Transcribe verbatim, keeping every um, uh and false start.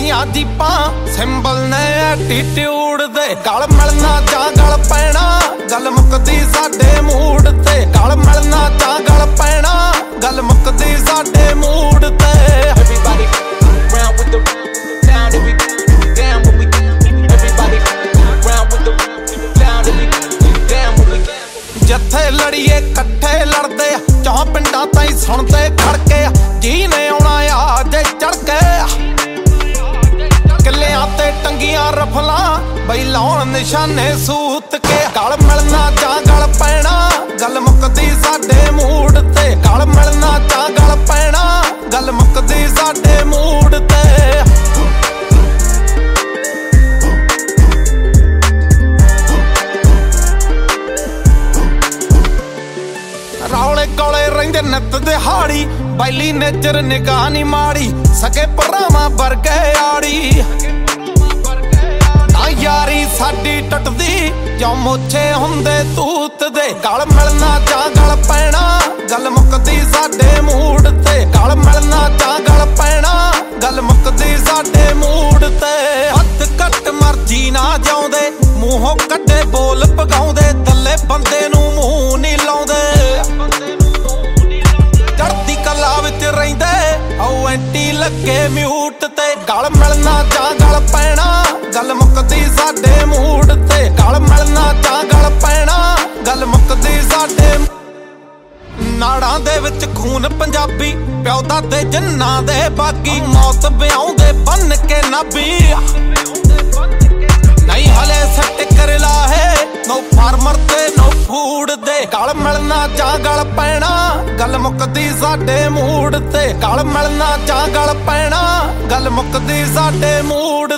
ਦੀਆਂ ਜੀਪਾਂ ਸਿੰਬਲ ਨੇ ਐਟੀਟਿਊਡ ਦੇ। ਗਲ ਮਿਲਣਾ ਜਾਂ ਗਲ ਪੈਣਾ ਗੱਲ ਮੁੱਕਦੀ ਸਾਡੇ ਮੂਡ ਤੇ। ਗਲ ਮਿਲਣਾ ਜਾਂ ਗਲ ਪੈਣਾ ਗੱਲ ਮੁੱਕਦੀ ਸਾਡੇ ਮੂਡ ਤੇ। Everybody round with the down to be down when we everybody round with the down to be down when we ਜਿੱਥੇ ਲੜੀਏ ਇਕੱਠੇ ਲੜਦੇ ਆ ਚੌਂ ਪਿੰਡਾਂ ਤਾਈਂ ਸੁਣਦੇ ਖੜਕੇ ਆ। ਜੀ ਨੇ ਆਉਣਾ ਆ ਜੇ ਚੜ ਕੇ ਕਿੱਲਿਆਂ ਤੇ ਟੰਗੀਆਂ ਰਫਲਾਂ ਬਈ ਲਾਉਣ ਨਿਸ਼ਾਨੇ ਸੂਤ ਕੇ। ਗਲ ਮਿਲਣਾ ਜਾਂ ਗਲ ਪੈਣਾ ਗੱਲ ਮੁੱਕਦੀ ਸਾਡੇ ਮੂਡ ਤੇ। ਗਲ ਮਿਲਣਾ ਜਾਂ ਗਲ ਪੈਣਾ ਗੱਲ ਮੁੱਕਦੀ ਸਾਡੇ ਮੂਡ ਤੇ। ਰੌਲੇ ਗੋਲੇ ਰਹਿੰਦੇ ਨਿੱਤ ਦਿਹਾੜੀ ਬੈਲੀ ਨੇਚਰ ਨਿਗਾਹ ਨੀ ਮਾੜੀ ਸਕੇ ਭਰਾਵਾਂ ਵਰਗੇ ਆੜੀ ਨਾ ਯਾਰੀ ਸਾਡੀ ਟੁੱਟਦੀ ਜਾਂ ਮੋਛੇ ਹੁੰਦੇ ਤੂਤ ਦੇ। ਗਲ ਮਿਲਣਾ ਜਾਂ ਗਲ ਪੈਣਾ ਗੱਲ ਮੁੱਕਦੀ ਸਾਡੇ ਮੂਡ ਤੇ। ਗਲ ਮਿਲਣਾ ਜਾਂ ਗਲ ਪੈਣਾ ਗੱਲ ਮੁੱਕਦੀ ਸਾਡੇ ਮੂਡ ਤੇ। ਹੱਥ ਘੱਟ ਮਰਜੀ ਨਾ ਜਾਉਂਦੇ ਮੂੰਹੋਂ ਕੱਢੇ ਬੋਲ ਪਗਾਉਂਦੇ ਦੱਲੇ ਬੰਦੇ ਨੂੰ ਮੂੰਹ ਨੀ ਲਾਉਂਦੇ। ਚੜ੍ਹਦੀ ਕਲਾ ਵਿੱਚ ਰਹਿੰਦੇ ਆਓ ਐਂਟੀ ਲੱਗੇ ਮਿਊਟ ਤੇ। ਗਲ ਮਿਲਣਾ ਜਾਂ ਗਲ ਪੈਣਾ ਗੱਲ ਮੁੱਕਦੀ ਸਾਡੇ ਮੂਡ ਤੇ। ਗਲ ਮਿਲਣਾ ਜਾਂ ਗਲ ਪੈਣਾ ਗੱਲ ਮੁੱਕਦੀ ਸਾਡੇ। ਨਾੜਾਂ ਦੇ ਵਿੱਚ ਖੂਨ ਪੰਜਾਬੀ ਪਿਓ ਦਾਦੇ ਜਿੰਨਾਂ ਦੇ ਬਾਗੀ ਮੌਤ ਵਿਆਉਂਦੇ ਬੰਨ ਕੇ ਨਾਭੀ। ਨਹੀਂ ਹਲੇ ਸੱਟ ਕਰ ਲਾਹੇ ਨੋ ਫਾਰਮਰ ਤੇ ਨੋ ਫੂਡ ਦੇ। ਗਲ ਮਿਲਣਾ ਜਾਂ ਗਲ ਪੈਣਾ ਗੱਲ ਮੁੱਕਦੀ ਸਾਡੇ ਮੂਡ ਤੇ। ਗਲ ਮਿਲਣਾ ਜਾਂ ਗਲ ਪੈਣਾ ਗੱਲ ਮੁੱਕਦੀ ਸਾਡੇ ਮੂਡ